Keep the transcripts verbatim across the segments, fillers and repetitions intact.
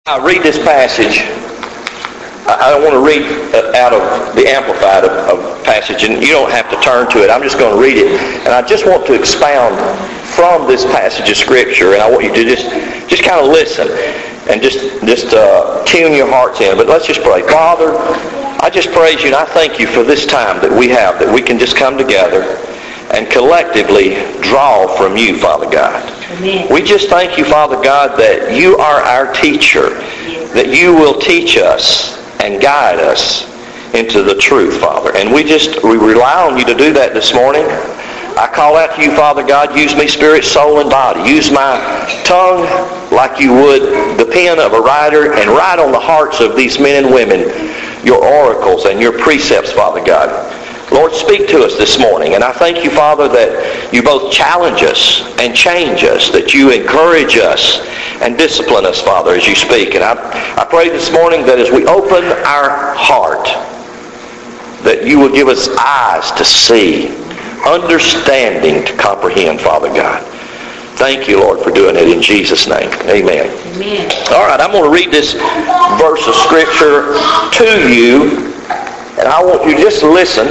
I read this passage. I don't want to read out of the Amplified of, of passage, and you don't have to turn to it. I'm just going to read it, and I just want to expound from this passage of Scripture, and I want you to just just kind of listen and just just uh, tune your hearts in. But let's just pray. Father, I just praise you, and I thank you for this time that we have, that we can just come together and collectively draw from you, Father God. Amen. We just thank you, Father God, that you are our teacher, that you will teach us and guide us into the truth, Father. And we just we rely on you to do that this morning. I call out to you, Father God, use me spirit, soul, and body. Use my tongue like you would the pen of a writer, and write on the hearts of these men and women your oracles and your precepts, Father God. Lord, speak to us this morning. And I thank you, Father, that you both challenge us and change us, that you encourage us and discipline us, Father, as you speak. And I, I pray this morning that as we open our heart, that you will give us eyes to see, understanding to comprehend, Father God. Thank you, Lord, for doing it in Jesus' name. Amen. Amen. All right, I'm going to read this verse of Scripture to you, and I want you to just listen.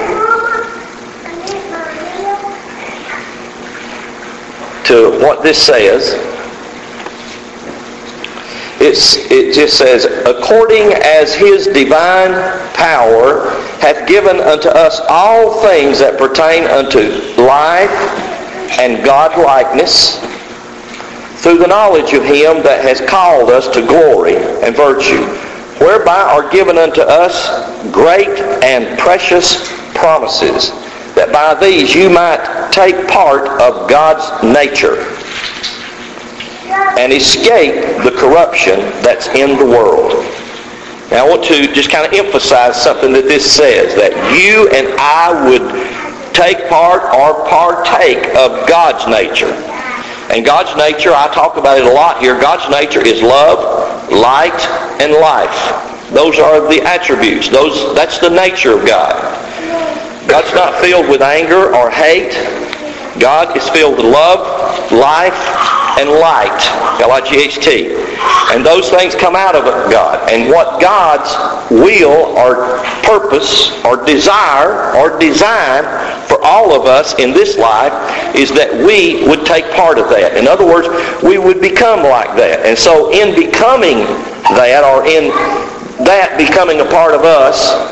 To what this says. It's, it just says, according as his divine power hath given unto us all things that pertain unto life and godlikeness, through the knowledge of him that has called us to glory and virtue, whereby are given unto us great and precious promises, that by these you might take part of God's nature and escape the corruption that's in the world. Now I want to just kind of emphasize something that this says, that you and I would take part or partake of God's nature. And God's nature, I talk about it a lot here, God's nature is love, light, and life. Those are the attributes. Those, that's the nature of God. God's not filled with anger or hate. God is filled with love, life, and light. L I G H T. And those things come out of God. And what God's will or purpose or desire or design for all of us in this life is that we would take part of that. In other words, we would become like that. And so in becoming that, or in that becoming a part of us,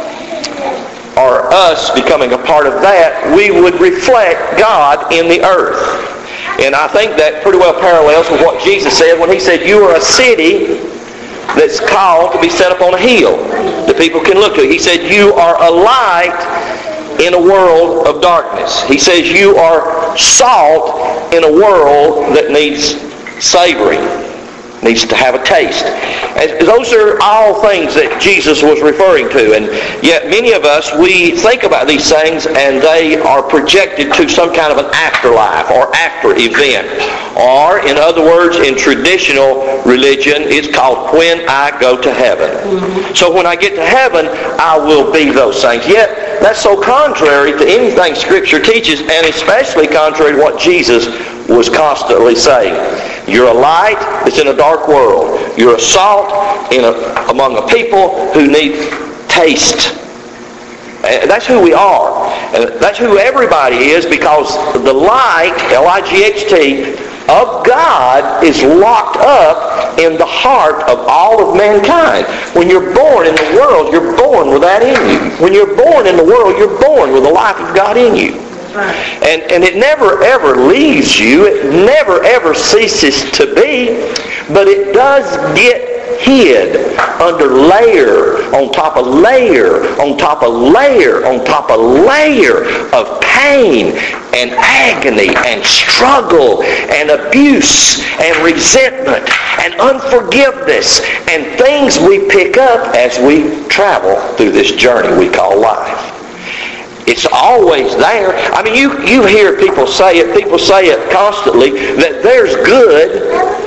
or us becoming a part of that, we would reflect God in the earth. And I think that pretty well parallels with what Jesus said when he said, you are a city that's called to be set up on a hill that people can look to. He said, you are a light in a world of darkness. He says, you are salt in a world that needs savoring, needs to have a taste. And those are all things that Jesus was referring to. And yet many of us, we think about these things and they are projected to some kind of an afterlife or after event. Or, in other words, in traditional religion, it's called when I go to heaven. Mm-hmm. So when I get to heaven, I will be those things. Yet, that's so contrary to anything Scripture teaches, and especially contrary to what Jesus was constantly saying. You're a light that's in a dark world. You're a salt in a, among a people who need taste. And that's who we are. And that's who everybody is, because the light, L I G H T, of God is locked up in the heart of all of mankind. When you're born in the world, you're born with that in you. When you're born in the world, you're born with the life of God in you. And, and it never ever leaves you. It never ever ceases to be. But it does get hid under layer on top of layer on top of layer on top of layer of pain and agony and struggle and abuse and resentment and unforgiveness and things we pick up as we travel through this journey we call life. It's always there. I mean, you, you hear people say it, people say it constantly, that there's good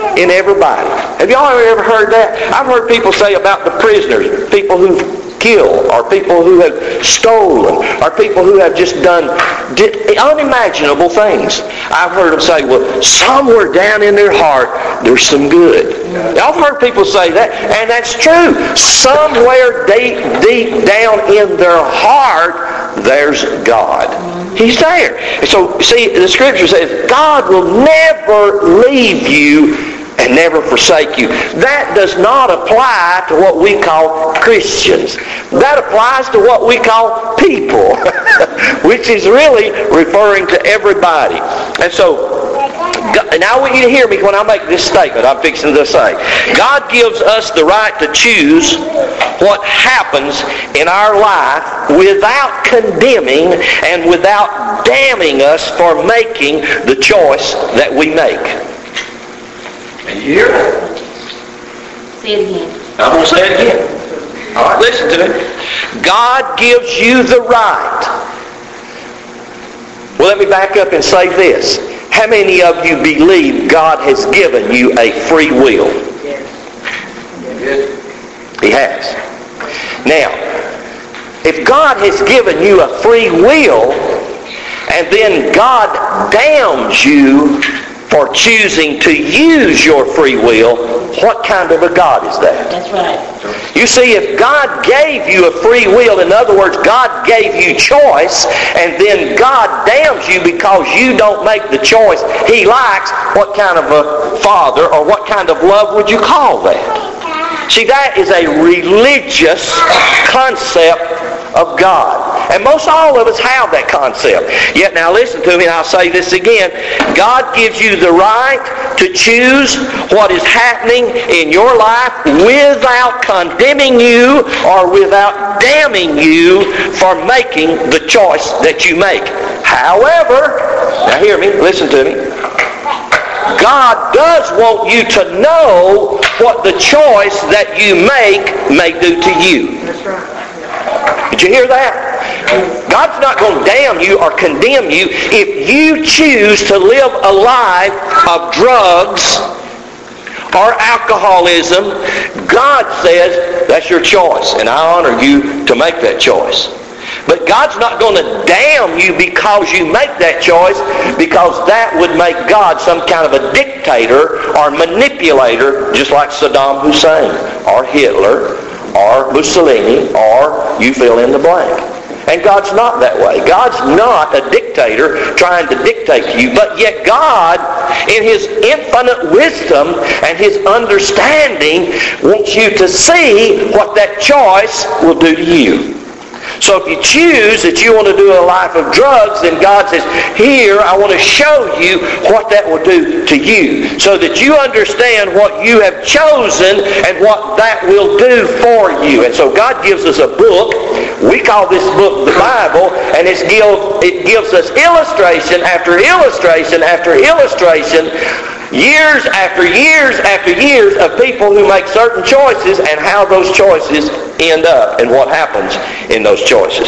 in everybody. Have y'all ever heard that? I've heard people say about the prisoners, people who've killed, or people who have stolen, or people who have just done unimaginable things. I've heard them say, well, somewhere down in their heart, there's some good. I've heard people say that, and that's true. Somewhere deep, deep down in their heart, there's God. He's there. So, see, the Scripture says, God will never leave you and never forsake you. That does not apply to what we call Christians. That applies to what we call people, which is really referring to everybody. And so, and I want you to hear me when I make this statement I'm fixing to say. God gives us the right to choose what happens in our life without condemning and without damning us for making the choice that we make. And you hear that? Say it again. I'm going to say it again. All right, listen to it. God gives you the right. Well, let me back up and say this. How many of you believe God has given you a free will? Yes. He has. Now, if God has given you a free will, and then God damns you for choosing to use your free will, what kind of a God is that? That's right. You see, if God gave you a free will, in other words, God gave you choice, and then God damns you because you don't make the choice He likes, what kind of a father or what kind of love would you call that? See, that is a religious concept of God. And most all of us have that concept. Yet now listen to me, and I'll say this again. God gives you the right to choose what is happening in your life without condemning you or without damning you for making the choice that you make. However, now hear me, listen to me. God does want you to know what the choice that you make may do to you. That's right. Did you hear that? God's not going to damn you or condemn you if you choose to live a life of drugs or alcoholism. God says that's your choice, and I honor you to make that choice. But God's not going to damn you because you make that choice, because that would make God some kind of a dictator or manipulator, just like Saddam Hussein or Hitler or Mussolini, or you fill in the blank. And God's not that way. God's not a dictator trying to dictate to you, but yet God, in His infinite wisdom and His understanding, wants you to see what that choice will do to you. So if you choose that you want to do a life of drugs, then God says, here, I want to show you what that will do to you, so that you understand what you have chosen and what that will do for you. And so God gives us a book. We call this book the Bible, and it's give, it gives us illustration after illustration after illustration, years after years after years of people who make certain choices and how those choices end up and what happens in those choices.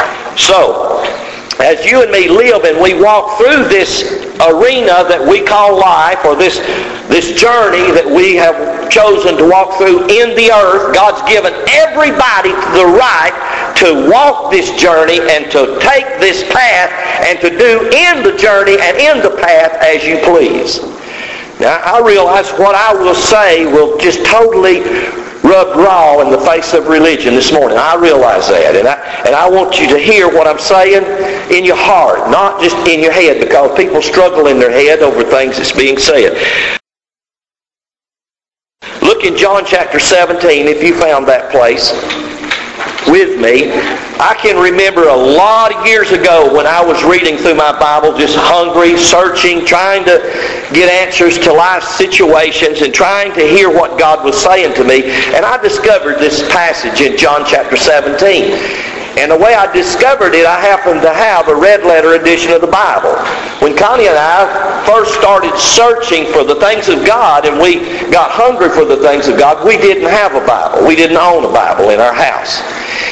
So, as you and me live and we walk through this arena that we call life, or this, this journey that we have chosen to walk through in the earth, God's given everybody the right to walk this journey and to take this path and to do in the journey and in the path as you please. Now, I realize what I will say will just totally rub raw in the face of religion this morning. I realize that. And I, and I want you to hear what I'm saying in your heart, not just in your head, because people struggle in their head over things that's being said. Look in John chapter seventeen, if you found that place with me. I can remember a lot of years ago when I was reading through my Bible, just hungry, searching, trying to get answers to life situations and trying to hear what God was saying to me. And I discovered this passage in John chapter seventeen. And the way I discovered it, I happened to have a red letter edition of the Bible. When Connie and I first started searching for the things of God and we got hungry for the things of God, we didn't have a Bible. We didn't own a Bible in our house.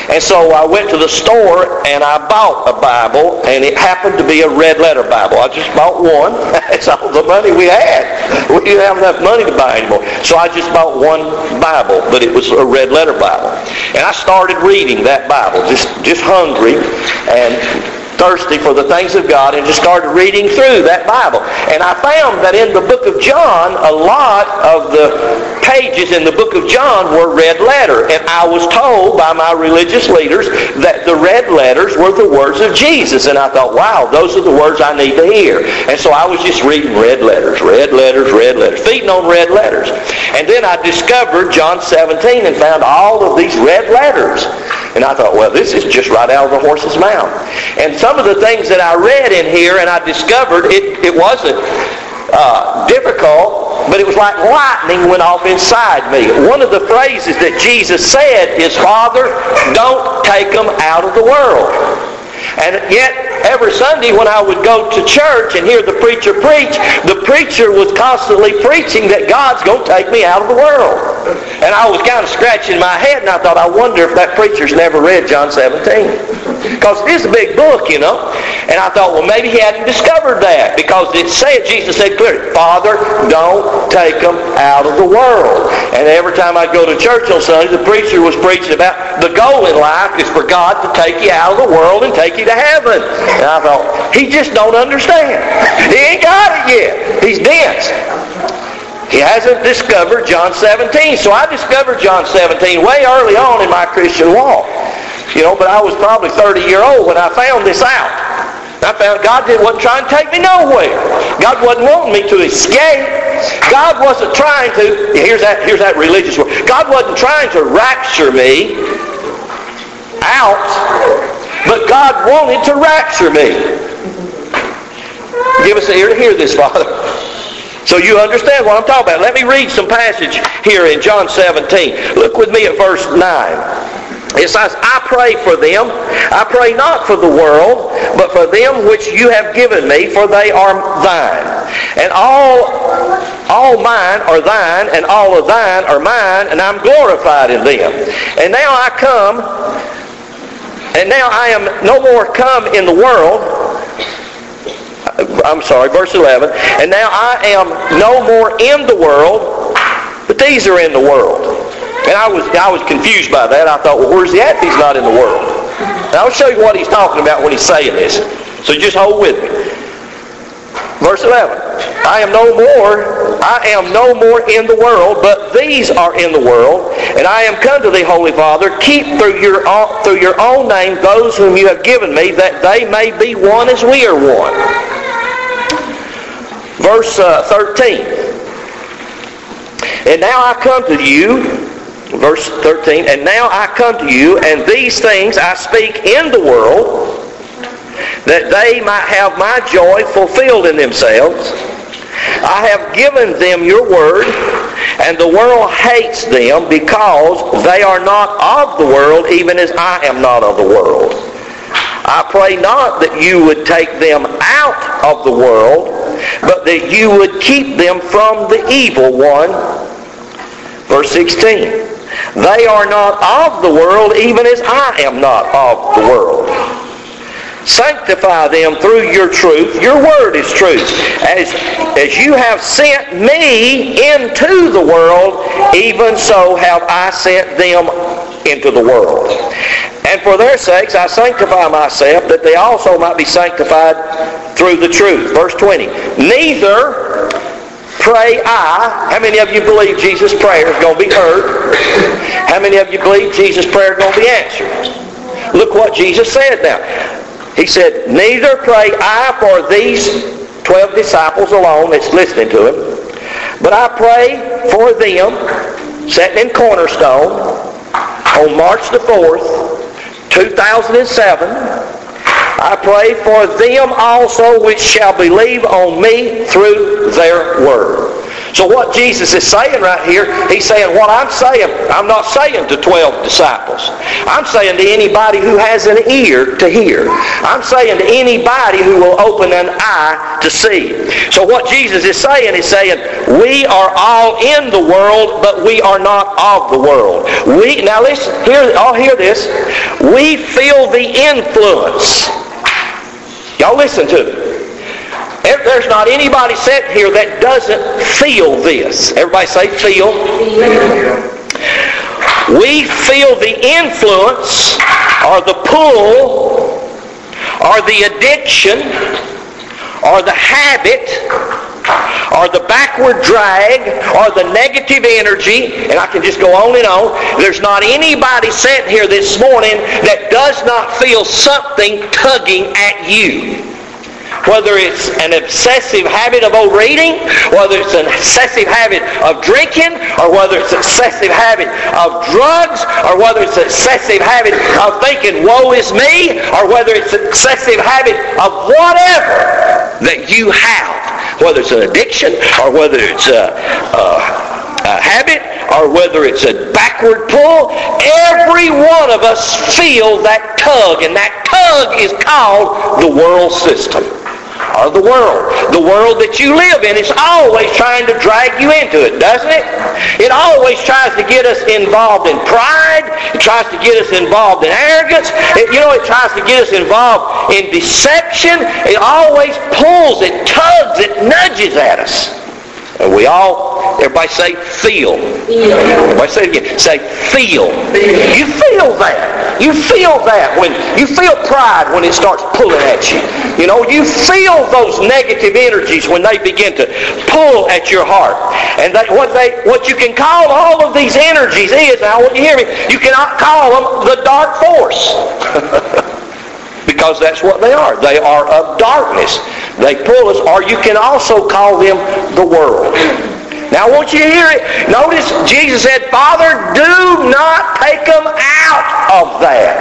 And so I went to the store and I bought a Bible, and it happened to be a red letter Bible. I just bought one. That's all the money we had. We didn't have enough money to buy anymore. So I just bought one Bible, but it was a red letter Bible. And I started reading that Bible, just, just hungry and thirsty for the things of God, and just started reading through that Bible. And I found that in the book of John, a lot of the pages in the book of John were red letter. And I was told by my religious leaders that the red letters were the words of Jesus. And I thought, wow, those are the words I need to hear. And so I was just reading red letters, red letters, red letters, feeding on red letters. And then I discovered John seventeen and found all of these red letters. And I thought, well, this is just right out of the horse's mouth. And some of the things that I read in here, and I discovered it, it wasn't uh, difficult, but it was like lightning went off inside me. One of the phrases that Jesus said is, Father, don't take them out of the world. And yet, every Sunday when I would go to church and hear the preacher preach, the preacher was constantly preaching that God's going to take me out of the world. And I was kind of scratching my head, and I thought, I wonder if that preacher's never read John seventeen. Because it is a big book, you know. And I thought, well, maybe he hadn't discovered that. Because it said, Jesus said clearly, Father, don't take them out of the world. And every time I'd go to church on Sunday, the preacher was preaching about the goal in life is for God to take you out of the world and take you to heaven. And I thought, he just don't understand. He ain't got it yet. He's dense. He hasn't discovered John seventeen. So I discovered John seventeen way early on in my Christian walk. You know, but I was probably thirty years old when I found this out. I found God wasn't trying to take me nowhere. God wasn't wanting me to escape. God wasn't trying to, here's that, here's that religious word. God wasn't trying to rapture me out, but God wanted to rapture me. Give us an ear to hear this, Father. So you understand what I'm talking about. Let me read some passage here in John seventeen. Look with me at verse nine. It says, I pray for them. I pray not for the world, but for them which you have given me, for they are thine. And all, all mine are thine, and all of thine are mine, and I'm glorified in them. And now I come, and now I am no more come in the world. I'm sorry, verse eleven. And now I am no more in the world, but these are in the world. And I was I was confused by that. I thought, well, where's he at if he's not in the world? And I'll show you what he's talking about when he's saying this. So just hold with me. Verse eleven. I am no more, I am no more in the world, but these are in the world. And I am come to thee, Holy Father. Keep through your, through your own name those whom you have given me, that they may be one as we are one. Verse uh, thirteen. And now I come to you, verse thirteen, and now I come to you, and these things I speak in the world, that they might have my joy fulfilled in themselves. I have given them your word, and the world hates them, because they are not of the world, even as I am not of the world. I pray not that you would take them out of the world, but that you would keep them from the evil one. Verse sixteen. They are not of the world, even as I am not of the world. Sanctify them through your truth. Your word is truth. As, as you have sent me into the world, even so have I sent them into the world. And for their sakes I sanctify myself, that they also might be sanctified through the truth. Verse twenty. Neither pray I. How many of you believe Jesus' prayer is going to be heard? How many of you believe Jesus' prayer is going to be answered? Look what Jesus said now. He said, neither pray I for these twelve disciples alone that's listening to him, but I pray for them, sitting in Cornerstone, on March the fourth, two thousand seven. I pray for them also which shall believe on me through their word. So what Jesus is saying right here, he's saying what I'm saying, I'm not saying to twelve disciples. I'm saying to anybody who has an ear to hear. I'm saying to anybody who will open an eye to see. So what Jesus is saying is saying, we are all in the world, but we are not of the world. We Now listen, hear, I'll hear this. We feel the influence. Y'all listen to me. There's not anybody sitting here that doesn't feel this. Everybody say feel. We feel the influence or the pull or the addiction or the habit or the backward drag or the negative energy, and I can just go on and on. There's not anybody sitting here this morning that does not feel something tugging at you. Whether it's an obsessive habit of overeating, whether it's an excessive habit of drinking, or whether it's an excessive habit of drugs, or whether it's an excessive habit of thinking, woe is me, or whether it's an excessive habit of whatever that you have, whether it's an addiction, or whether it's a, a, a habit, or whether it's a backward pull, every one of us feel that tug, and that tug is called the world system. Or the world. The world that you live in is always trying to drag you into it, doesn't it? It always tries to get us involved in pride. It tries to get us involved in arrogance. It, you know, it tries to get us involved in deception. It always pulls, it tugs, it nudges at us. And we all, everybody say feel. feel. Everybody say it again. Say feel. feel. You feel that. You feel that when you feel pride when it starts pulling at you. You know, you feel those negative energies when they begin to pull at your heart. And they, what they, what you can call all of these energies is, now I want you to hear me, you cannot call them the dark force. Because that's what they are. They are of darkness. They pull us, or you can also call them the world. Now I want you to hear it. Notice Jesus said, Father, do not take them out of that.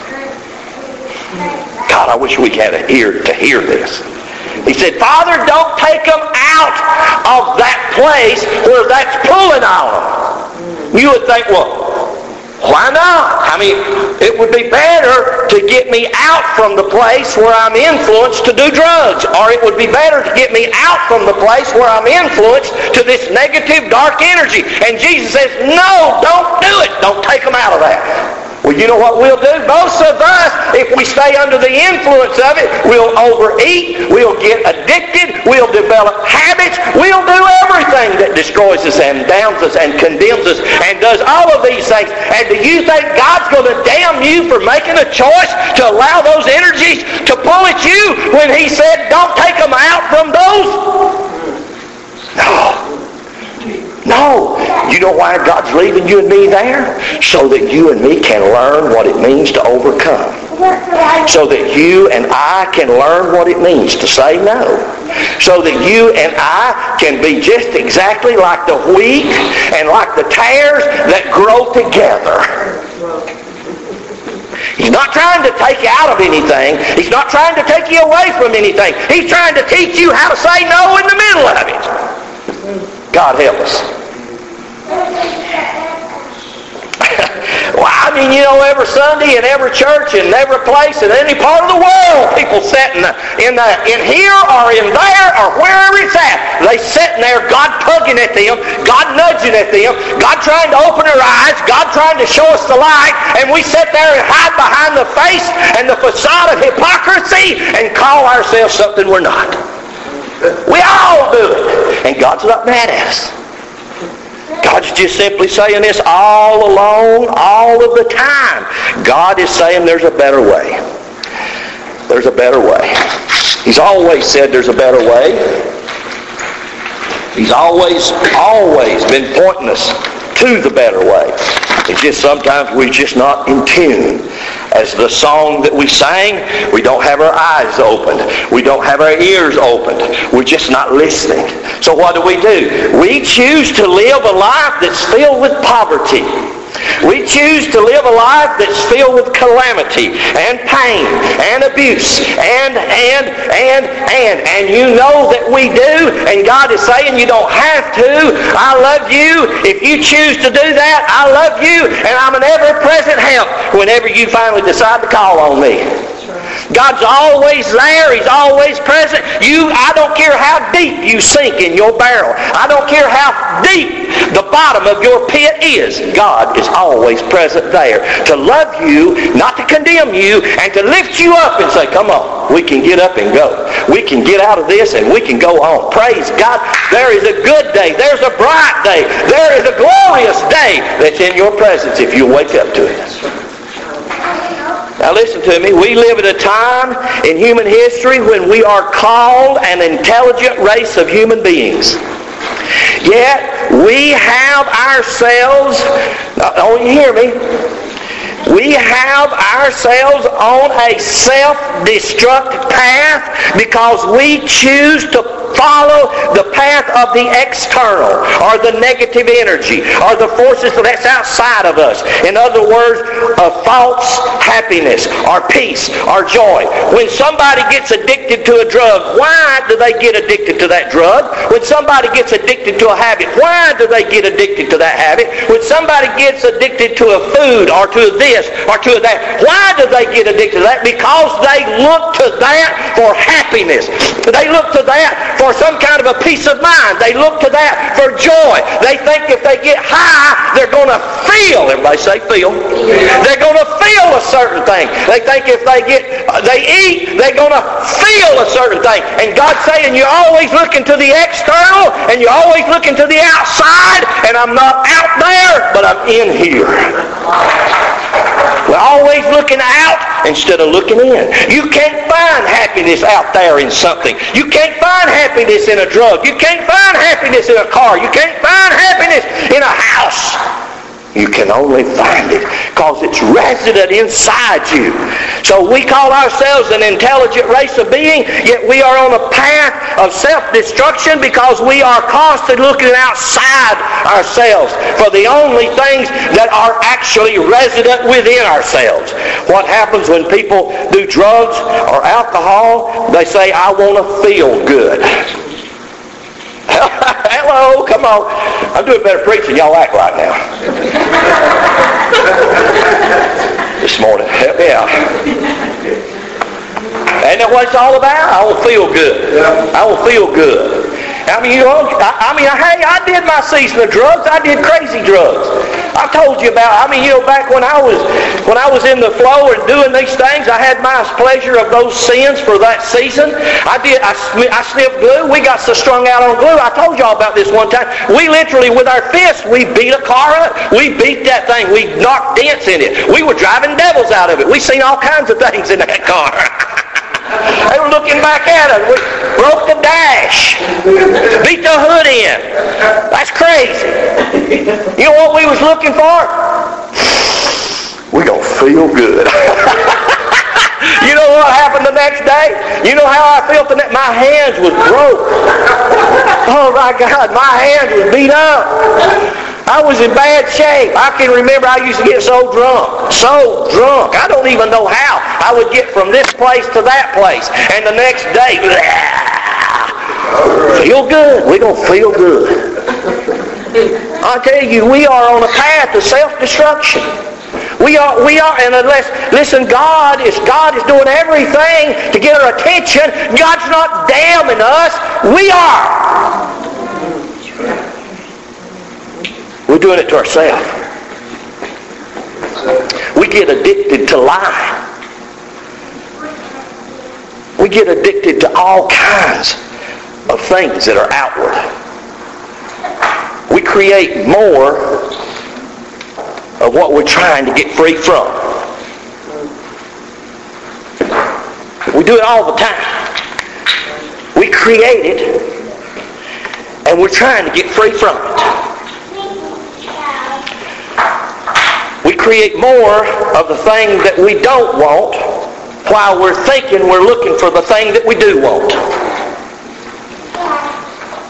God, I wish we had an ear to hear this. He said, Father, don't take them out of that place where that's pulling on them. You would think, well, why not? I mean, it would be better to get me out from the place where I'm influenced to do drugs. Or it would be better to get me out from the place where I'm influenced to this negative, dark energy. And Jesus says, no, don't do it. Don't take them out of that. Well, you know what we'll do? Most of us, if we stay under the influence of it, we'll overeat, we'll get addicted, we'll develop habits, we'll do everything that destroys us and damns us and condemns us and does all of these things. And do you think God's going to damn you for making a choice to allow those energies to pull at you when He said, don't take them out from those? No. No. You know why God's leaving you and me there? So that you and me can learn what it means to overcome. So that you and I can learn what it means to say no. So that you and I can be just exactly like the wheat and like the tares that grow together. He's not trying to take you out of anything. He's not trying to take you away from anything. He's trying to teach you how to say no in the middle of it. God help us. Well, I mean, you know, every Sunday in every church in every place in any part of the world, people sitting in the in here or in there or wherever it's at, they sitting there, God tugging at them, God nudging at them, God trying to open their eyes, God trying to show us the light, and we sit there and hide behind the face and the facade of hypocrisy and call ourselves something we're not. We all do it, and God's not mad at us. God's just simply saying this all along, all of the time. God is saying there's a better way. There's a better way. He's always said there's a better way. He's always, always been pointing us to the better way. It's just sometimes we're just not in tune. As the song that we sang, we don't have our eyes opened. We don't have our ears opened. We're just not listening. So what do we do? We choose to live a life that's filled with poverty. We choose to live a life that's filled with calamity and pain and abuse and, and, and, and. And you know that we do, and God is saying you don't have to. I love you. If you choose to do that, I love you, and I'm an ever-present help whenever you finally decide to call on me. God's always there. He's always present. You, I don't care how deep you sink in your barrel. I don't care how deep the bottom of your pit is. God is always present there to love you, not to condemn you, and to lift you up and say, come on, we can get up and go. We can get out of this and we can go on. Praise God. There is a good day. There's a bright day. There is a glorious day that's in your presence if you wake up to it. Now listen to me. We live at a time in human history when we are called an intelligent race of human beings. Yet we have ourselves, oh, you hear me? We have ourselves on a self-destruct path because we choose to follow the path of the external or the negative energy or the forces that's outside of us. In other words, a false happiness or peace or joy. When somebody gets addicted to a drug, why do they get addicted to that drug? When somebody gets addicted to a habit, why do they get addicted to that habit? When somebody gets addicted to a food or to this or to that, why do they get addicted to that? Because they look to that for happiness. They look to that for some kind of a peace of mind. They look to that for joy. They think if they get high, they're going to feel, everybody say feel, they're going to feel a certain thing. They think if they get, they eat, they're going to feel a certain thing. And God's saying you're always looking to the external and you're always looking to the outside, and I'm not out there, but I'm in here. We're always looking out instead of looking in. You can't find happiness out there in something. You can't find happiness in a drug. You can't find happiness in a car. You can't find happiness in a house. You can only find it because it's resident inside you. So we call ourselves an intelligent race of being, yet we are on a path of self-destruction because we are constantly looking outside ourselves for the only things that are actually resident within ourselves. What happens when people do drugs or alcohol? They say, I want to feel good. Hello, come on. I'm doing better preaching. Y'all act right now. This morning. Help me out. Ain't that what it's all about? I will feel good. I will feel good. I mean, you know, I, I mean, hey, I did my season of drugs. I did crazy drugs. I told you about, I mean, you know, back when I was when I was in the flow and doing these things, I had my pleasure of those sins for that season. I did, I, I sniffed glue. We got so strung out on glue. I told y'all about this one time. We literally, with our fists, we beat a car up. We beat that thing. We knocked dents in it. We were driving devils out of it. We seen all kinds of things in that car. They were looking back at us. We broke the dash. Beat the hood in. That's crazy. You know what we was looking for? We're going to feel good. You know what happened the next day? You know how I felt the next? My hands was broke. Oh my God, my hands was beat up. I was in bad shape. I can remember I used to get so drunk. So drunk. I don't even know how. I would get from this place to that place. And the next day, blah, feel good. We're going to feel good. I tell you, we are on a path of self-destruction. We are, we are, and unless, listen, God is, God is doing everything to get our attention. God's not damning us. We are. We're doing it to ourselves. We get addicted to lying. We get addicted to all kinds of things that are outward. We create more of what we're trying to get free from. We do it all the time. We create it, and we're trying to get free from it. We create more of the thing that we don't want while we're thinking we're looking for the thing that we do want.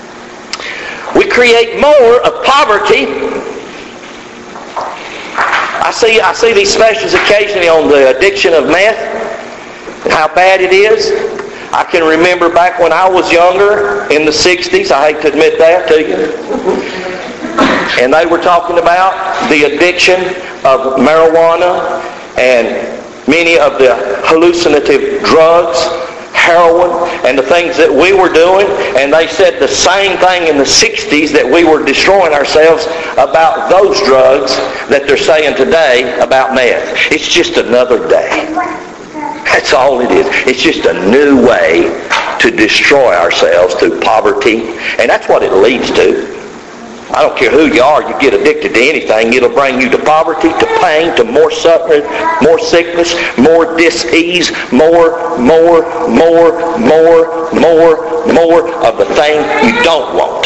We create more of poverty see, I see these specials occasionally on the addiction of meth, and how bad it is. I can remember back when I was younger, in the sixties, I hate to admit that to you, and they were talking about the addiction of marijuana and many of the hallucinative drugs, heroin, and the things that we were doing, and they said the same thing in the sixties, that we were destroying ourselves about those drugs that they're saying today about meth. It's just another day. That's all it is. It's just a new way to destroy ourselves through poverty, and that's what it leads to. I don't care who you are, you get addicted to anything, it'll bring you to poverty, to pain, to more suffering, more sickness, more dis-ease, more, more, more, more, more, more of the thing you don't want.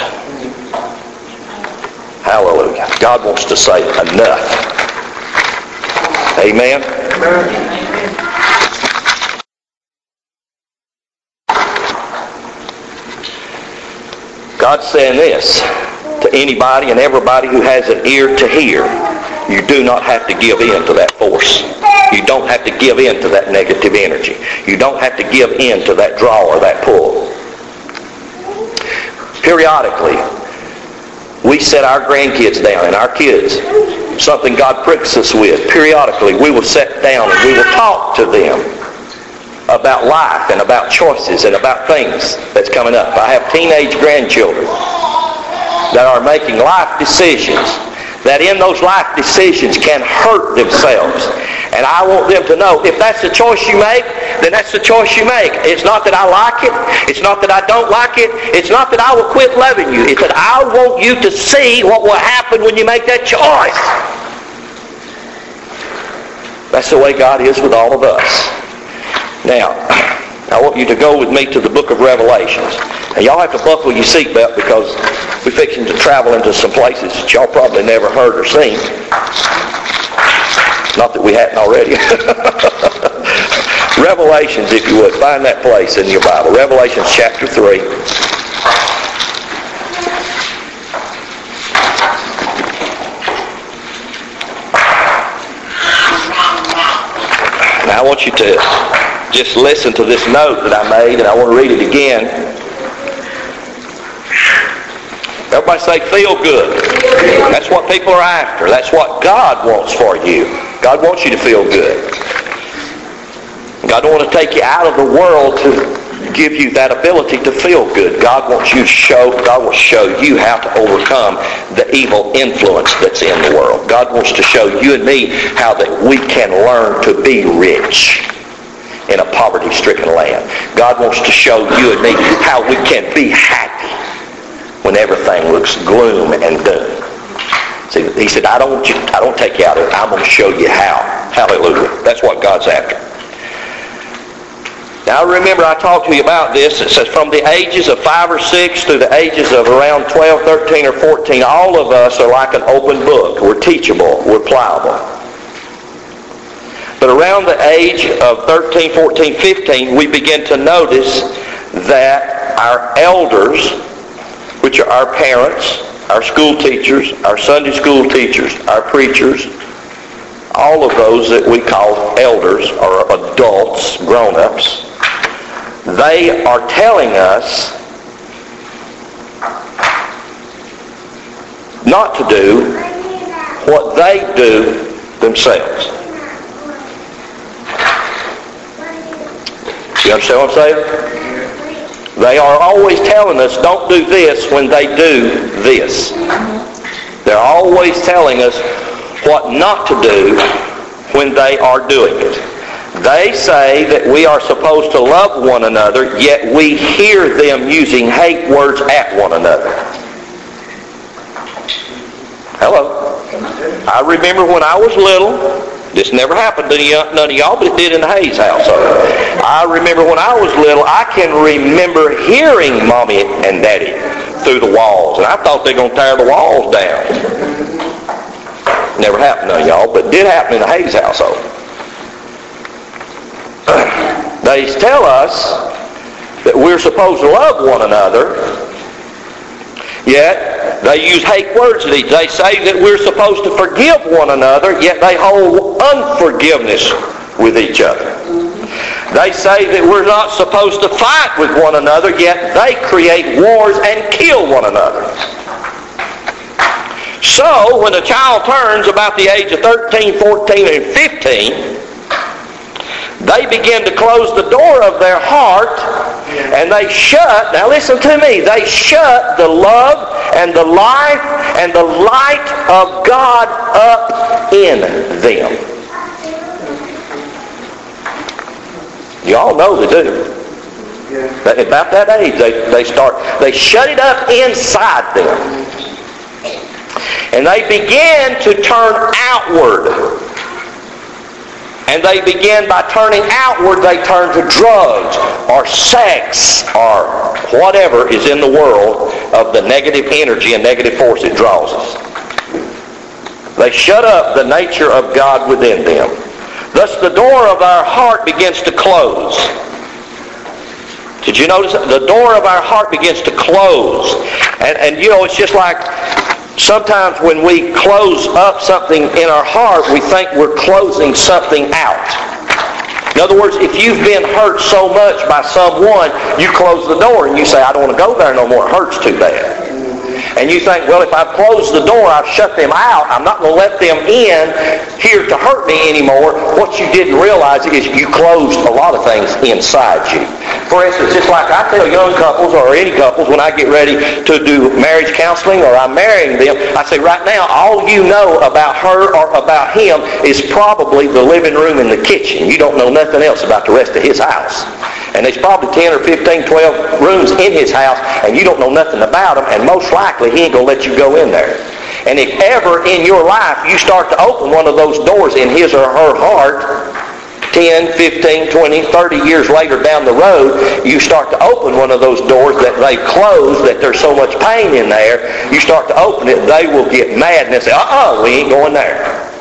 Hallelujah. God wants to say enough. Amen? Amen. God's saying this to anybody and everybody who has an ear to hear. You do not have to give in to that force. You don't have to give in to that negative energy. You don't have to give in to that draw or that pull. Periodically, we set our grandkids down and our kids, something God pricks us with. Periodically, we will sit down and we will talk to them about life and about choices and about things that's coming up. I have teenage grandchildren that are making life decisions, that in those life decisions can hurt themselves. And I want them to know, if that's the choice you make, then that's the choice you make. It's not that I like it. It's not that I don't like it. It's not that I will quit loving you. It's that I want you to see what will happen when you make that choice. That's the way God is with all of us. Now, I want you to go with me to the book of Revelations. And y'all have to buckle your seatbelt because we're fixing to travel into some places that y'all probably never heard or seen. Not that we hadn't already. Revelations, if you would. Find that place in your Bible. Revelations chapter three. Now I want you to just listen to this note that I made, and I want to read it again. Everybody say, feel good. That's what people are after. That's what God wants for you. God wants you to feel good. God don't want to take you out of the world to give you that ability to feel good. God wants you to show, God will show you how to overcome the evil influence that's in the world. God wants to show you and me how that we can learn to be rich in a poverty-stricken land. God wants to show you and me how we can be happy when everything looks gloom and doom. See, he said, I don't want you, I don't take you out of it. I'm going to show you how. Hallelujah. That's what God's after. Now remember, I talked to you about this. It says from the ages of five or six to the ages of around twelve, thirteen, or fourteen, all of us are like an open book. We're teachable. We're pliable. But around the age of thirteen, fourteen, fifteen, we begin to notice that our elders, which are our parents, our school teachers, our Sunday school teachers, our preachers, all of those that we call elders or adults, grown-ups, they are telling us not to do what they do themselves. You understand what I'm saying? They are always telling us, don't do this when they do this. They're always telling us what not to do when they are doing it. They say that we are supposed to love one another, yet we hear them using hate words at one another. Hello. I remember when I was little, this never happened to none of y'all, but it did in the Hayes household. I remember when I was little, I can remember hearing Mommy and Daddy through the walls, and I thought they were going to tear the walls down. Never happened to y'all, but it did happen in the Hayes household. They tell us that we're supposed to love one another, yet They use hate words. They say that we're supposed to forgive one another, yet they hold unforgiveness with each other. They say that we're not supposed to fight with one another, yet they create wars and kill one another. So, when a child turns about the age of thirteen, fourteen, and fifteen, they begin to close the door of their heart, and they shut, now listen to me, they shut the love and the life and the light of God up in them. You all know they do. At about that age, they, they start, they shut it up inside them. And they begin to turn outward. And they begin by turning outward, they turn to drugs or sex or whatever is in the world of the negative energy and negative force it draws us. They shut up the nature of God within them. Thus the door of our heart begins to close. Did you notice that? The door of our heart begins to close. And, and you know, it's just like sometimes when we close up something in our heart, we think we're closing something out. In other words, if you've been hurt so much by someone, you close the door and you say, I don't want to go there no more. It hurts too bad. And you think, well, if I've closed the door, I've shut them out, I'm not going to let them in here to hurt me anymore. What you didn't realize is you closed a lot of things inside you. For instance, it's like I tell young couples or any couples when I get ready to do marriage counseling or I'm marrying them, I say, right now, all you know about her or about him is probably the living room and the kitchen. You don't know nothing else about the rest of his house. And there's probably ten or fifteen, twelve rooms in his house, and you don't know nothing about them, and most likely he ain't going to let you go in there. And if ever in your life you start to open one of those doors in his or her heart, ten, fifteen, twenty, thirty years later down the road, you start to open one of those doors that they've closed, that there's so much pain in there, you start to open it, they will get mad and say, uh-uh, we ain't going there.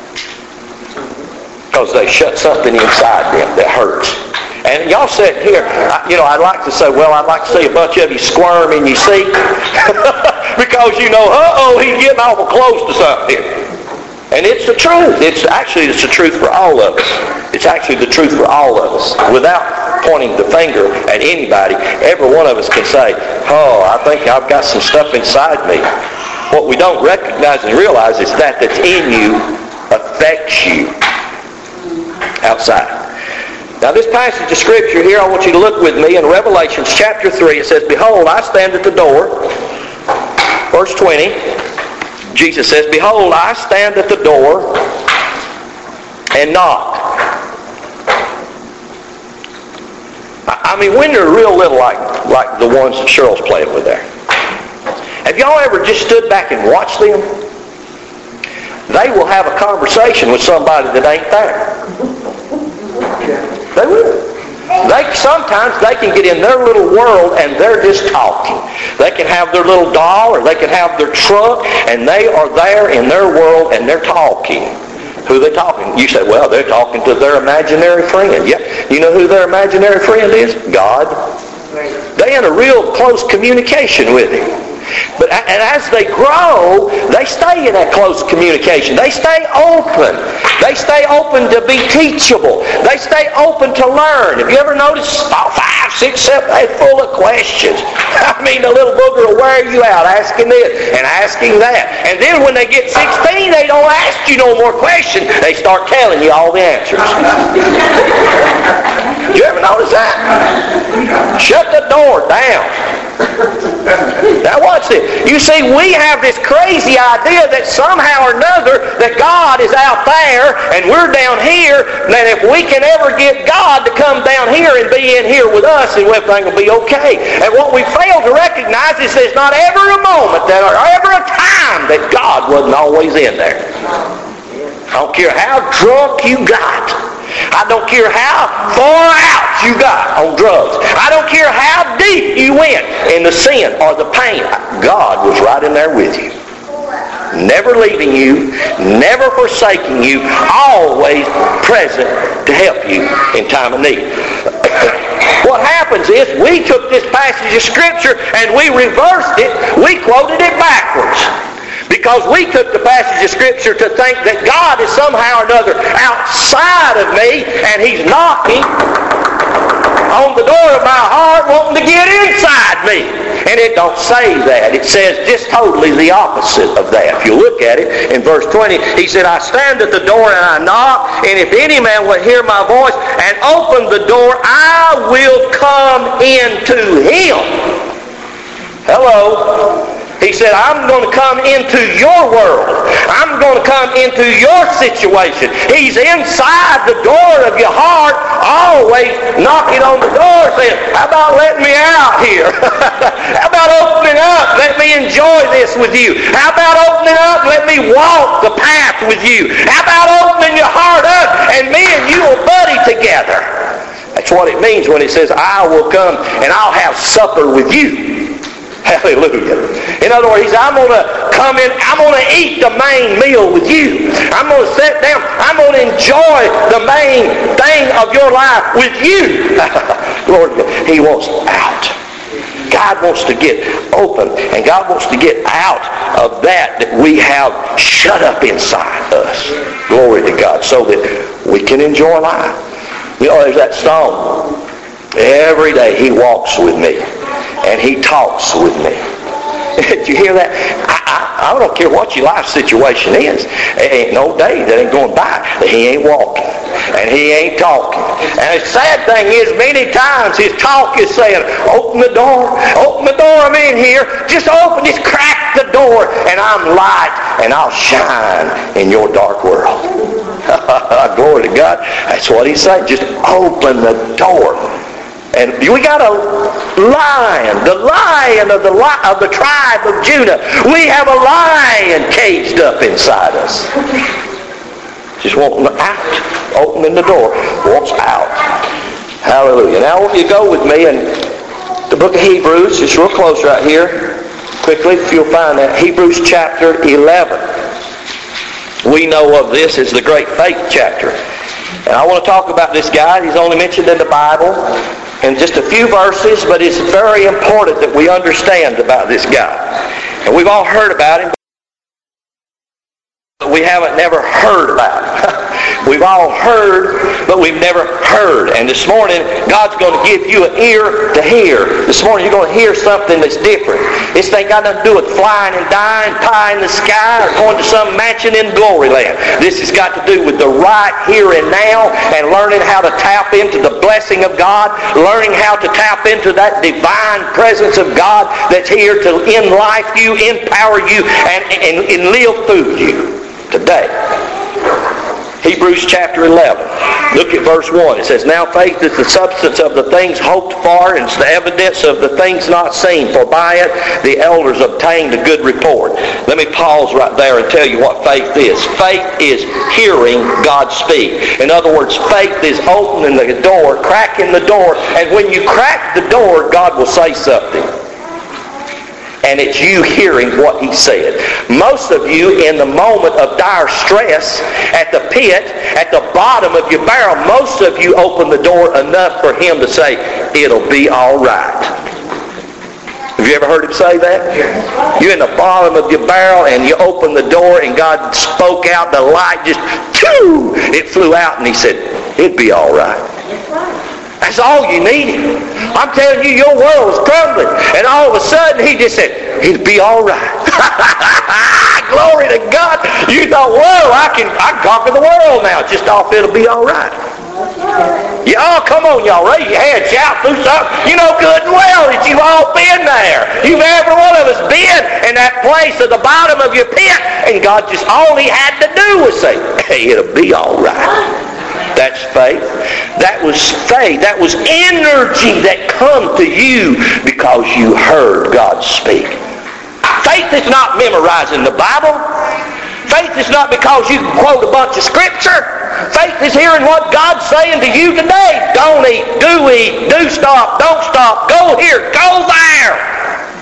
Because they shut something inside them that hurts. And y'all sit here, you know, I'd like to say, well, I'd like to see a bunch of you squirm in your seat. Because you know, uh-oh, he's getting awful close to something here. And it's the truth. It's actually, it's the truth for all of us. It's actually the truth for all of us. Without pointing the finger at anybody, every one of us can say, oh, I think I've got some stuff inside me. What we don't recognize and realize is that that's in you affects you outside. Now this passage of Scripture here, I want you to look with me in Revelation chapter three. It says, behold, I stand at the door. Verse twenty, Jesus says, behold, I stand at the door and knock. I mean, when they're real little like, like the ones that Cheryl's playing with there. Have y'all ever just stood back and watched them? They will have a conversation with somebody that ain't there. They will. They, sometimes they can get in their little world and they're just talking. They can have their little doll or they can have their truck and they are there in their world and they're talking. Who are they talking? You say, well, they're talking to their imaginary friend. Yeah. You know who their imaginary friend is? God. They're in a real close communication with Him. But and as they grow, they stay in that close communication. They stay open. They stay open to be teachable. They stay open to learn. Have you ever noticed about five, six, seven, eight full of questions? I mean, the little booger will wear you out asking this and asking that. And then when they get sixteen, they don't ask you no more questions. They start telling you all the answers. Did you ever notice that? Shut the door down. Now watch this. You see, we have this crazy idea that somehow or another that God is out there and we're down here, that if we can ever get God to come down here and be in here with us, then everything will be okay. And what we fail to recognize is there's not ever a moment that, or ever a time that God wasn't always in there. I don't care how drunk you got. I don't care how far out you got on drugs. I don't care how deep you went in the sin or the pain. God was right in there with you. Never leaving you, never forsaking you, always present to help you in time of need. what happens is we took this passage of Scripture and we reversed it. We quoted it backwards. Because we took the passage of Scripture to think that God is somehow or another outside of me and He's knocking on the door of my heart wanting to get inside me. And it don't say that. It says just totally the opposite of that. If you look at it in verse twenty, He said, I stand at the door and I knock, and if any man will hear my voice and open the door, I will come into him. Hello. He said, I'm going to come into your world. I'm going to come into your situation. He's inside the door of your heart, always knocking on the door saying, how about letting me out here? How about opening up? Let me enjoy this with you. How about opening up? Let me walk the path with you. How about opening your heart up and me and you will buddy together? That's what it means when He says, I will come and I'll have supper with you. Hallelujah. In other words, He said, I'm going to come in, I'm going to eat the main meal with you. I'm going to sit down, I'm going to enjoy the main thing of your life with you. Lord, He wants out. God wants to get open, and God wants to get out of that that we have shut up inside us. Glory to God, so that we can enjoy life. You know, there's that song, every day He walks with me. And He talks with me. Did you hear that? I, I, I don't care what your life situation is. There ain't no day that ain't going by that He ain't walking. And He ain't talking. And the sad thing is, many times His talk is saying, open the door. Open the door, I'm in here. Just open, just crack the door. And I'm light and I'll shine in your dark world. Glory to God. That's what He's saying. Just open the door. And we got a lion, the lion of the of the tribe of Judah. We have a lion caged up inside us. Just wanting out, opening the door, wants out. Hallelujah. Now, if you go with me in the book of Hebrews, it's real close right here. Quickly, if you'll find that, Hebrews chapter eleven. We know of this as the great faith chapter. And I want to talk about this guy. He's only mentioned in the Bible in just a few verses, but it's very important that we understand about this guy. And we've all heard about him, but we haven't never heard about him. We've all heard, but we've never heard. And this morning, God's going to give you an ear to hear. This morning, you're going to hear something that's different. This ain't got nothing to do with flying and dying, pie in the sky, or going to some mansion in glory land. This has got to do with the right here and now, and learning how to tap into the blessing of God, learning how to tap into that divine presence of God that's here to enlife you, empower you, and, and, and live through you today. Hebrews chapter eleven. Look at verse one. It says, now faith is the substance of the things hoped for, and it's the evidence of the things not seen. For by it the elders obtained a good report. Let me pause right there and tell you what faith is. Faith is hearing God speak. In other words, faith is opening the door, cracking the door, and when you crack the door, God will say something. And it's you hearing what He said. Most of you, in the moment of dire stress, at the pit, at the bottom of your barrel, most of you open the door enough for Him to say, it'll be all right. Have you ever heard Him say that? You're in the bottom of your barrel and you open the door and God spoke out, the light just, choo, it flew out and He said, it'd be all right. That's all you needed. I'm telling you, your world was crumbling. And all of a sudden, He just said, it'll be all right. Glory to God. You thought, whoa, I can, I can conquer the world now. Just off, it'll be all right. Y'all, come on, y'all. Raise your head. Shout through something. You know good and well that you've all been there. You've, every one of us, been in that place at the bottom of your pit. And God just, all He had to do was say, hey, it'll be all right. That's faith. That was faith. That was energy that come to you because you heard God speak. Faith is not memorizing the Bible. Faith is not because you can quote a bunch of Scripture. Faith is hearing what God's saying to you today. Don't eat, do eat, do stop, don't stop, go here, go there.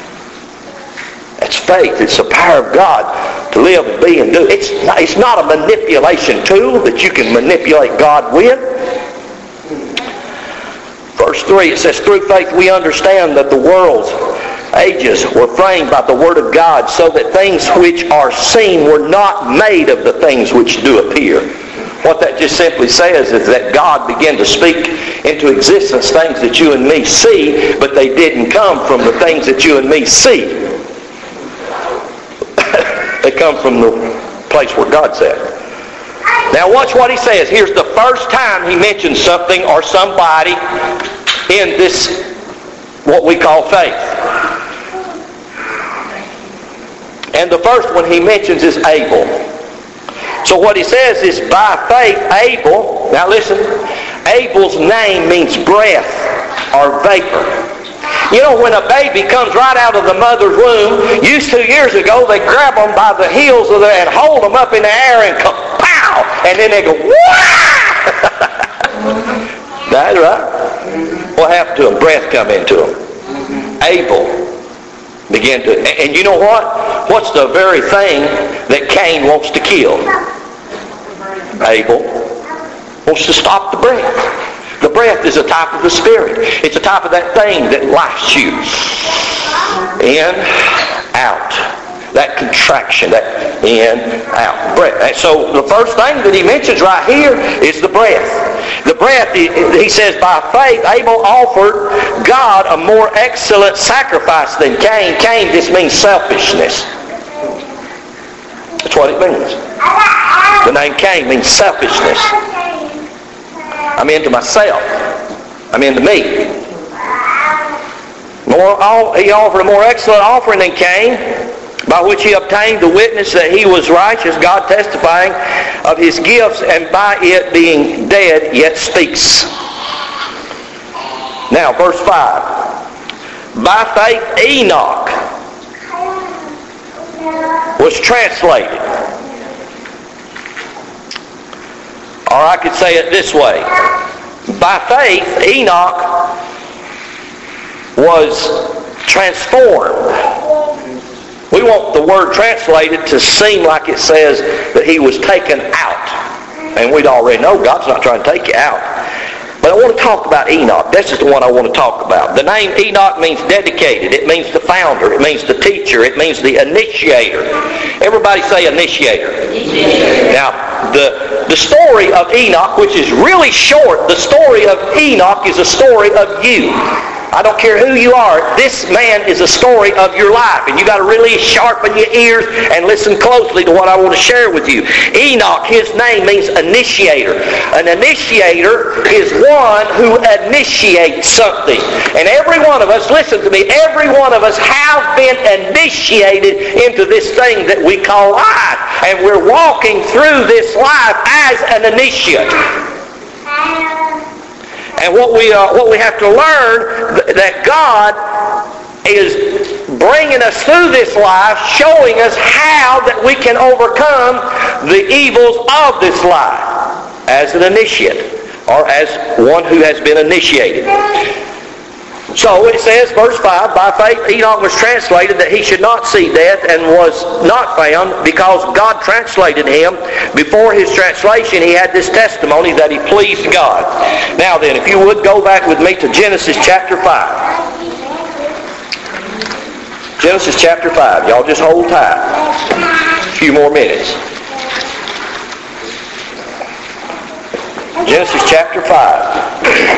That's faith. It's the power of God to live and be and do. It's not, it's not a manipulation tool that you can manipulate God with. Verse three, it says, through faith we understand that the world's ages were framed by the Word of God, so that things which are seen were not made of the things which do appear. What that just simply says is that God began to speak into existence things that you and me see, but they didn't come from the things that you and me see. They come from the place where God's at. Now watch what he says. Here's the first time he mentions something or somebody in this, what we call faith. And the first one he mentions is Abel. So what he says is, by faith, Abel, now listen, Abel's name means breath or vapor. You know, when a baby comes right out of the mother's womb, used to years ago, they grab them by the heels of the, and hold them up in the air and come, pow! And then they go, wah! That's right. What happened to them? Breath come into them. Abel began to, and you know what? What's the very thing that Cain wants to kill? Abel wants to stop the breath. The breath is a type of the Spirit. It's a type of that thing that lifes you. In, out. That contraction, that in, out. Breath. So the first thing that he mentions right here is the breath. The breath, he says, by faith, Abel offered God a more excellent sacrifice than Cain. Cain just means selfishness. That's what it means. The name Cain means selfishness. I'm into myself. I'm into me. More, he offered a more excellent offering than Cain, by which he obtained the witness that he was righteous, God testifying of his gifts, and by it being dead yet speaks. Now, verse five. By faith Enoch was translated. Or I could say it this way. By faith Enoch was transformed. We want the word translated to seem like it says that he was taken out. And we'd already know God's not trying to take you out. But I want to talk about Enoch. This is the one I want to talk about. The name Enoch means dedicated. It means the founder. It means the teacher. It means the initiator. Everybody say initiator. Initiator. Now, the, the story of Enoch, which is really short, the story of Enoch is a story of you. I don't care who you are. This man is a story of your life. And you got to really sharpen your ears and listen closely to what I want to share with you. Enoch, his name means initiator. An initiator is one who initiates something. And every one of us, listen to me, every one of us have been initiated into this thing that we call life. And we're walking through this life as an initiate. And what we uh, what we have to learn, th- that God is bringing us through this life, showing us how that we can overcome the evils of this life as an initiate, or as one who has been initiated. So it says, verse five, by faith Enoch was translated that he should not see death, and was not found, because God translated him. Before his translation he had this testimony that he pleased God. Now then, if you would go back with me to Genesis chapter five. Genesis chapter five. Y'all just hold tight. A few more minutes. Genesis chapter five.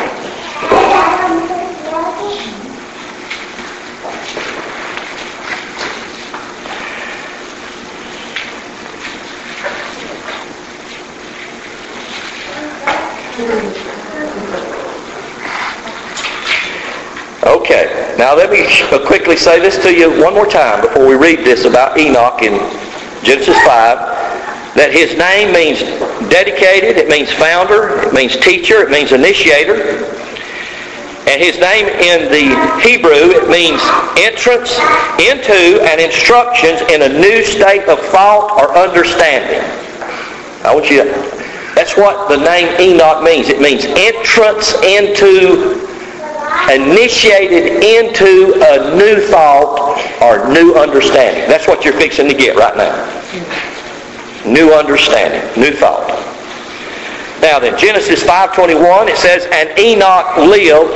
Okay, now let me quickly say this to you one more time before we read this about Enoch in Genesis five. That his name means dedicated, it means founder, it means teacher, it means initiator. And his name in the Hebrew, it means entrance into and instructions in a new state of thought or understanding. I want you to, that's what the name Enoch means. It means entrance into, initiated into a new thought or new understanding. That's what you're fixing to get right now. New understanding, new thought. Now, Now then, Genesis five twenty-one, it says, and Enoch lived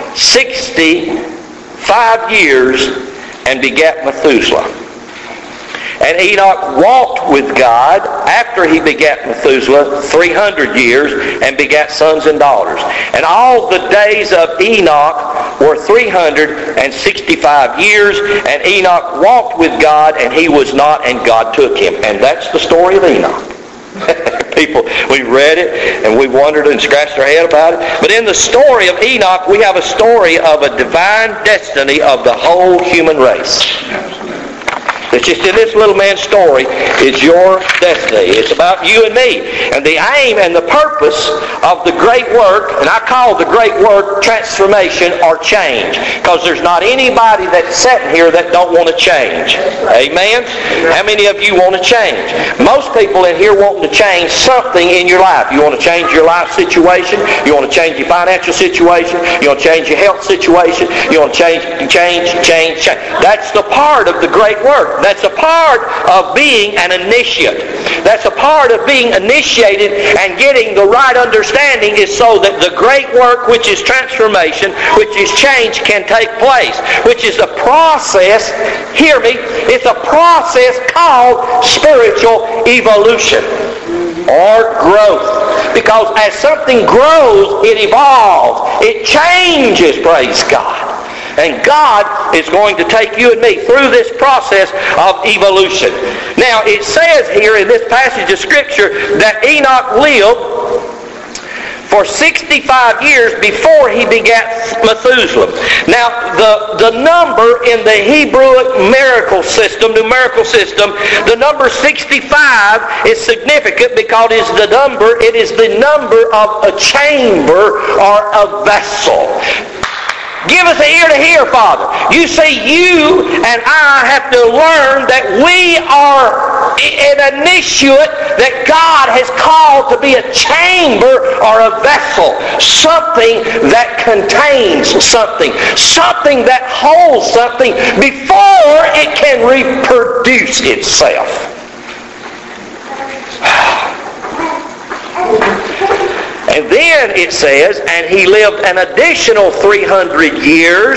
sixty-five years and begat Methuselah. And Enoch walked with God after he begat Methuselah three hundred years and begat sons and daughters. And all the days of Enoch were three hundred sixty-five years, and Enoch walked with God, and he was not, and God took him. And that's the story of Enoch. People, we read it and we wondered and scratched our head about it. But in the story of Enoch, we have a story of a divine destiny of the whole human race. It's just in this little man's story is your destiny. It's about you and me. And the aim and the purpose of the great work, and I call the great work transformation or change, because there's not anybody that's sitting here that don't want to change. Amen? How many of you want to change? Most people in here wanting to change something in your life. You want to change your life situation. You want to change your financial situation. You want to change your health situation. You want to change, change, change, change. That's the part of the great work. That's a part of being an initiate. That's a part of being initiated and getting the right understanding, is so that the great work, which is transformation, which is change, can take place. Which is a process, hear me, it's a process called spiritual evolution or growth. Because as something grows, it evolves. It changes, praise God. And God is going to take you and me through this process of evolution. Now, it says here in this passage of Scripture that Enoch lived for sixty-five years before he begat Methuselah. Now, the, the number in the Hebrew numerical system, numerical system, the number sixty-five is significant because it's the number, it is the number of a chamber or a vessel. Give us an ear to hear, Father. You see, you and I have to learn that we are an initiate that God has called to be a chamber or a vessel. Something that contains something. Something that holds something before it can reproduce itself. And then it says, and he lived an additional three hundred years,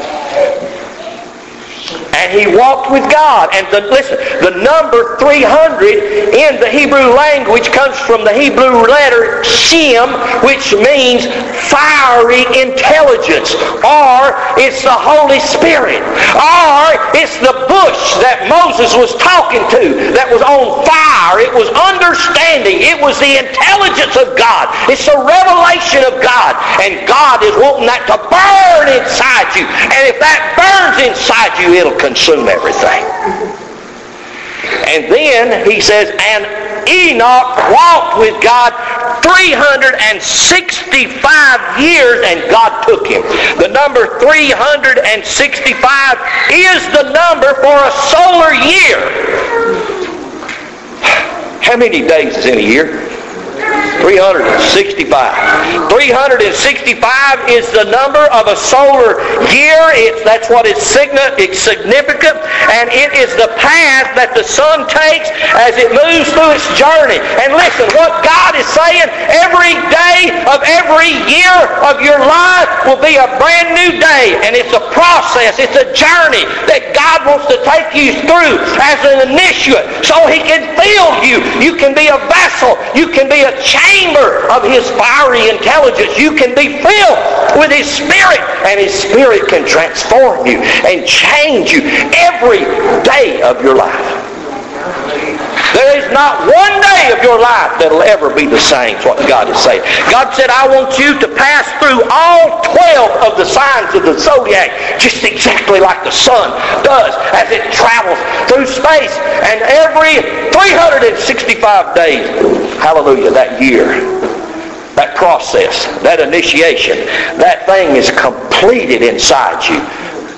and he walked with God. And the, listen, the number three hundred in the Hebrew language comes from the Hebrew letter Shem, which means fiery intelligence, or it's the Holy Spirit, or it's the bush that Moses was talking to that was on fire. It was understanding. It was the intelligence of God. It's the revelation of God. And God is wanting that to burn inside you. And if that burns inside you, it'll consume everything. And then he says, and Enoch walked with God three hundred sixty-five years, and God took him. The number three hundred sixty-five is the number for a solar year. How many days is in a year? three hundred sixty-five. three hundred sixty-five is the number of a solar year. It's, that's what is significant, and it is the path that the sun takes as it moves through its journey. And listen, what God is saying, every day of every year of your life will be a brand new day, and it's a process, it's a journey that God wants to take you through as an initiate so He can fill you. You can be a vessel. You can be a chamber of His fiery intelligence. You can be filled with His Spirit, and His Spirit can transform you and change you every day of your life. There is not one day of your life that will ever be the same, is what God is saying. God said, I want you to pass through all twelve of the signs of the zodiac, just exactly like the sun does as it travels through space. And every three hundred sixty-five days, hallelujah, that year, that process, that initiation, that thing is completed inside you.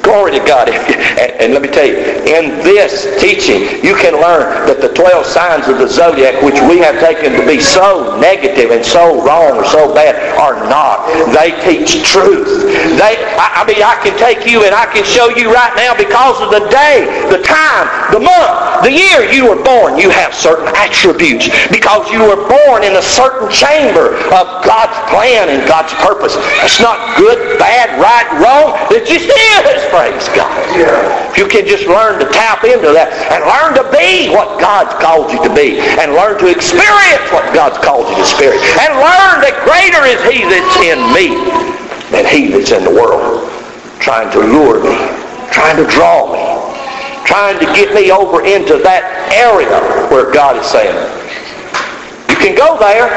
Glory to God. And, and let me tell you, in this teaching, you can learn that the twelve signs of the zodiac, which we have taken to be so negative and so wrong or so bad, are not. They teach truth. They, I, I mean, I can take you and I can show you right now, because of the day, the time, the month, the year you were born, you have certain attributes because you were born in a certain chamber of God's plan and God's purpose. It's not good, bad, right, wrong. It just is, praise God. If you can just learn to tap into that and learn to be what God's called you to be, and learn to experience what God's called you to experience, and learn that greater is He that's in me than he that's in the world, trying to lure me, trying to draw me, trying to get me over into that area where God is saying, you can go there.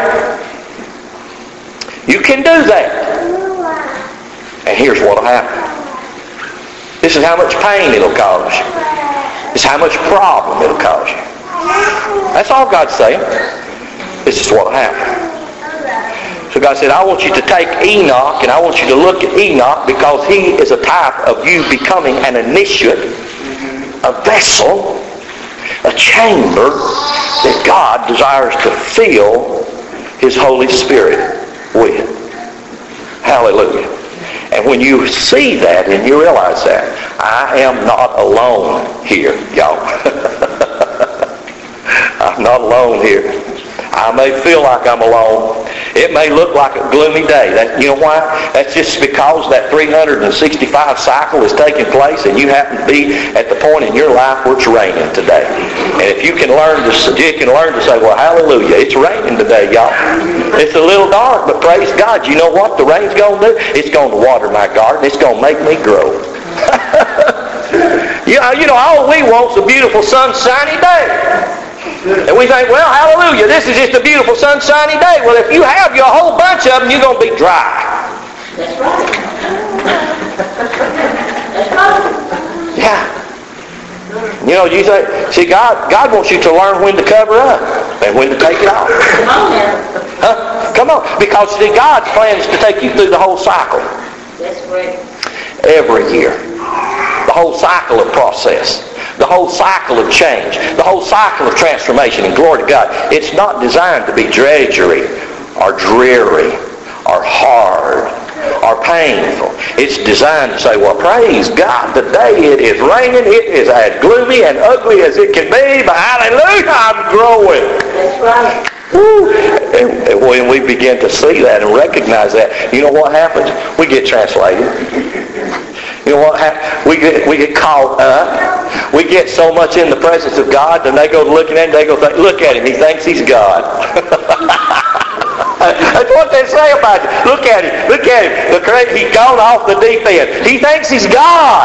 You can do that. And here's what will happen. This is how much pain it'll cause you. This is how much problem it'll cause you. That's all God's saying. This is what will happen. So God said, I want you to take Enoch, and I want you to look at Enoch, because he is a type of you becoming an initiate, a vessel, a chamber that God desires to fill His Holy Spirit with. Hallelujah. And when you see that and you realize that, I am not alone here, y'all. I'm not alone here. I may feel like I'm alone. It may look like a gloomy day. That, you know why? That's just because that three hundred sixty-five cycle is taking place, and you happen to be at the point in your life where it's raining today. And if you can learn to, you can learn to say, well, hallelujah, it's raining today, y'all. It's a little dark, but praise God. You know what the rain's going to do? It's going to water my garden. It's going to make me grow. you know, you know, all we want is a beautiful sunshiny day. And we think, well, hallelujah, this is just a beautiful sunshiny day. Well, if you have your whole bunch of them, you're going to be dry. That's right. That's right. Yeah. You know, you say, see, God, God wants you to learn when to cover up and when to take it off. Come on now. Huh? Come on. Because, see, God's plan is to take you through the whole cycle. That's right. Every year. The whole cycle of process. The whole cycle of change. The whole cycle of transformation. And glory to God. It's not designed to be drudgery or dreary or hard or painful. It's designed to say, well, praise God, today it is raining. It is as gloomy and ugly as it can be, but hallelujah, I'm growing. That's right. Woo. And, and when we begin to see that and recognize that, you know what happens? We get translated. You know what happens? We get, we get caught up. We get so much in the presence of God, and they go looking at him, they go, look at him, he thinks he's God. That's what they say about you. Look at him, look at him. Look, he's gone off the deep end. He thinks he's God.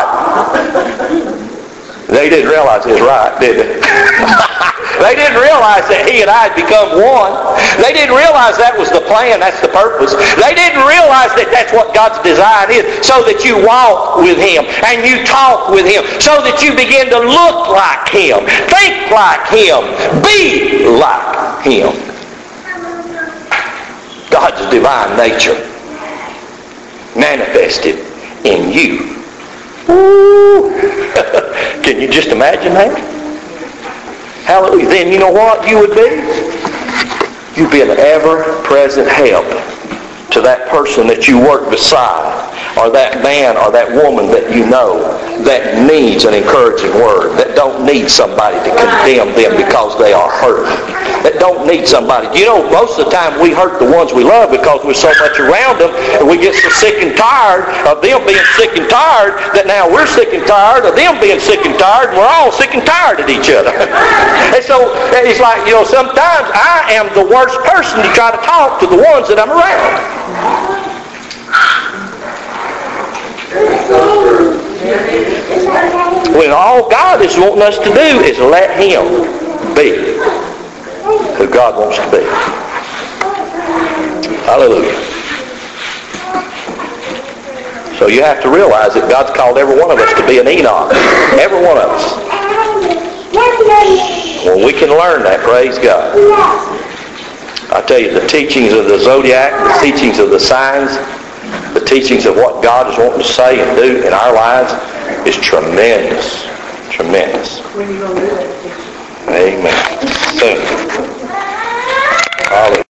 They didn't realize it was right, did they? They didn't realize that he and I had become one. They didn't realize that was the plan, that's the purpose. They didn't realize that that's what God's design is, so that you walk with Him and you talk with Him, so that you begin to look like Him, think like Him, be like Him. God's divine nature manifested in you. Woo. Can you just imagine that? Hallelujah. Then you know what you would be? You'd be an ever-present help to that person that you work beside, or that man or that woman that you know that needs an encouraging word, that don't need somebody to condemn them because they are hurt, that don't need somebody. You know, most of the time we hurt the ones we love because we're so much around them, and we get so sick and tired of them being sick and tired that now we're sick and tired of them being sick and tired, and we're all sick and tired of each other. And so it's like, you know, sometimes I am the worst person to try to talk to the ones that I'm around. When all God is wanting us to do is let Him be who God wants to be. Hallelujah. So you have to realize that God's called every one of us to be an Enoch. Every one of us. Well, we can learn that, praise God. I tell you, the teachings of the zodiac, the teachings of the signs, the teachings of what God is wanting to say and do in our lives is tremendous. Tremendous. When you gonna do that? Amen. Soon. Hallelujah.